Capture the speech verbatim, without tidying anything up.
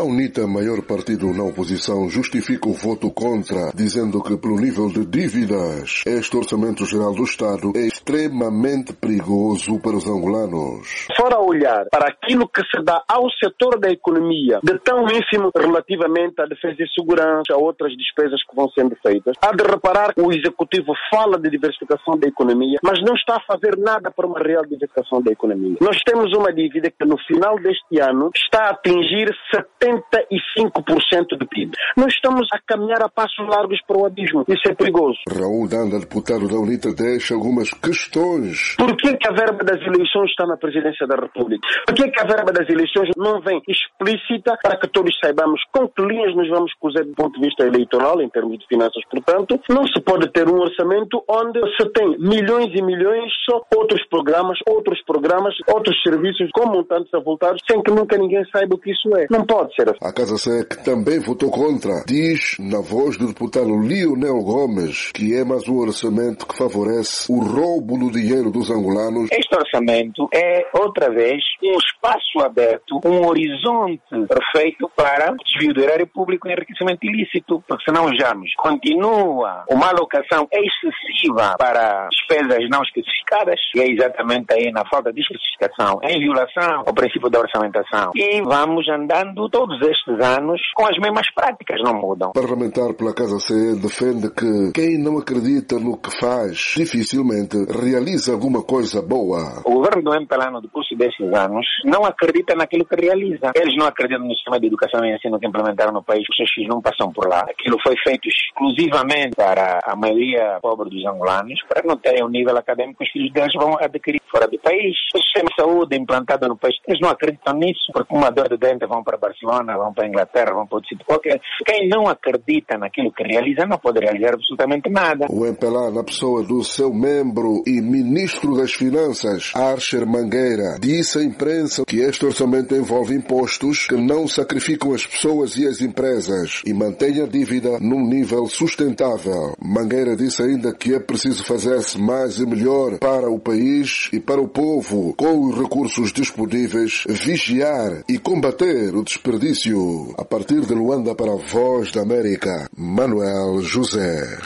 A UNITA, maior partido na oposição, justifica o voto contra, dizendo que pelo nível de dívidas, este Orçamento Geral do Estado é extremamente perigoso para os angolanos. Fora olhar para aquilo que se dá ao setor da economia, de tão ínfimo relativamente à defesa e segurança, a outras despesas que vão sendo feitas, há de reparar que o Executivo fala de diversificação da economia, mas não está a fazer nada para uma real diversificação da economia. Nós temos uma dívida que no final deste ano está a atingir setenta e cinco por cento do P I B. Nós estamos a caminhar a passos largos para o abismo. Isso é perigoso. Raul Danda, deputado da UNITA, deixa algumas questões. Por que que a verba das eleições está na Presidência da República? Por que que a verba das eleições não vem explícita para que todos saibamos com que linhas nos vamos cozer do ponto de vista eleitoral, em termos de finanças, portanto? Não se pode ter um orçamento onde se tem milhões e milhões, só outros programas, outros programas, outros serviços com montantes avultados, sem que nunca ninguém saiba o que isso é. Não pode ser assim. A Casa S E C também votou contra. Diz, na voz do deputado Lionel Gomes, que é mais um orçamento que favorece o roubo do dinheiro dos angolanos. Este orçamento é, outra vez, um espaço aberto, um horizonte perfeito para desvio do erário público e enriquecimento ilícito, porque senão vejamos, continua uma alocação excessiva para despesas não especificadas, e é exatamente aí na falta de especificação, em violação ao princípio da orçamentação. E vamos andando todos estes anos com as mesmas práticas, não mudam. O parlamentar pela Casa S E defende que quem não acredita no que faz, dificilmente realiza alguma coisa boa. O governo do M P L A, no decurso destes anos, não acredita naquilo que realiza. Eles não acreditam no sistema de educação e ensino que implementaram no país. Os seus filhos não passam por lá. Aquilo foi feito exclusivamente para a maioria pobre dos angolanos, para não terem um nível acadêmico que os filhos deles vão adquirir fora do país. O sistema de saúde implantado no país, eles não acreditam nisso, porque uma dor de dente vão para Barcelona, vão para a Inglaterra, vão para outro sítio qualquer. Quem não acredita naquilo que realiza não pode realizar absolutamente nada. O M P L A, na pessoa do seu membro e ministro das Finanças, Archer Mangueira, disse à imprensa que este orçamento envolve impostos que não sacrificam as pessoas e as empresas e mantém a dívida num nível sustentável. Mangueira disse ainda que é preciso fazer-se mais e melhor para o país e para o povo, com os recursos disponíveis, vigiar e combater o desperdício. A partir de Luanda, para a Voz da América, Manuel José.